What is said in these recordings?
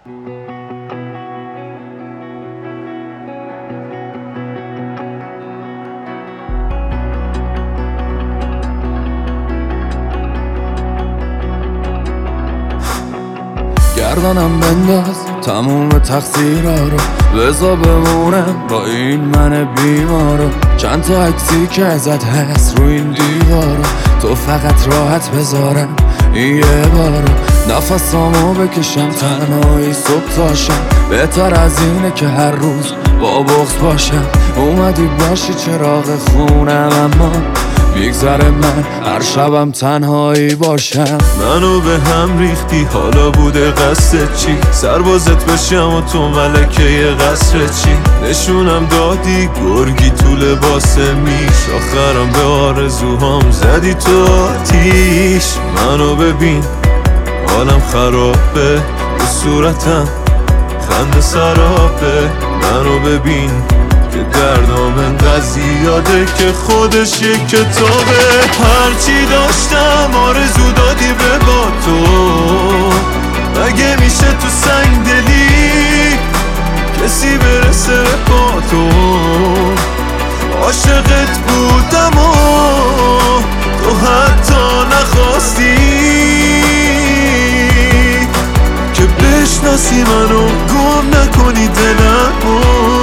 گردنم بنداز تموم تقصیرها رو، بذار بمونم با این من بیمارو. چند تا عکسی که ازت هست رو این دیوارو، تو فقط راحت بذارم این یه بارو. نفسامو بکشم تنهایی صبح تاشم، بهتر از اینه که هر روز با بغض باشم. اومدی باشی چراغ خونم اما بیگذره من هر شبم تنهایی باشم. منو به هم ریختی حالا بوده قصد چی؟ سربازت بشم و تو ملکه قصر چی؟ نشونم دادی گرگی تو لباس میش، آخرم به آرزوهام زدی تو آتیش. منو ببین حالم خرابه، رو صورتم خنده سرابه. منو ببین که دردام انقدر زیاده که خودش یک کتابه. هرچی داشتم آرزو دادی به با تو، مگه میشه تو سنگ دلی کسی برسه با تو؟ عاشقت بودم و تو حتی نخواستی که بشناسی منو، گم نکنی دلمو.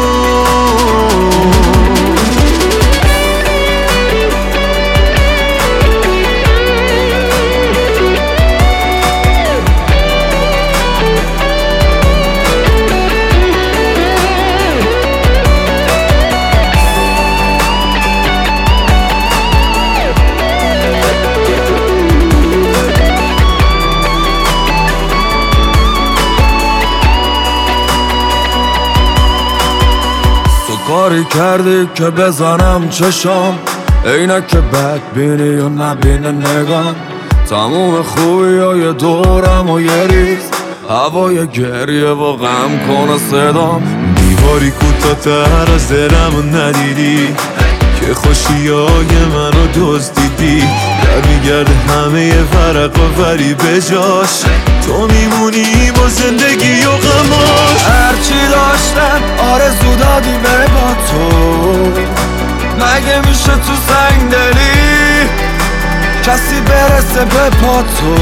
کاری کردی که بزنم چشام، عینک بدبینی و نبینه نگام. تموم خوبی های دورم و یه ریز هوای گریه و غم کنه صدام. دیواری کوتاه‌تر از دلمو ندیدی که خوشیای منو دزدیدی. در میگرده همه ورقا ولی بجاش تو میمونی با زندگی و غماش. هرچی داشتم آرزو دادی بره با تو، مگه میشه تو سنگ دلی کسی برسه به پا تو؟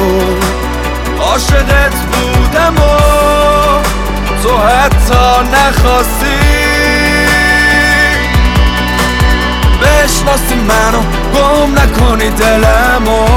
عاشقت بودم و تو حتی نخواستی بشناسی منو، گم نکنی دلمو.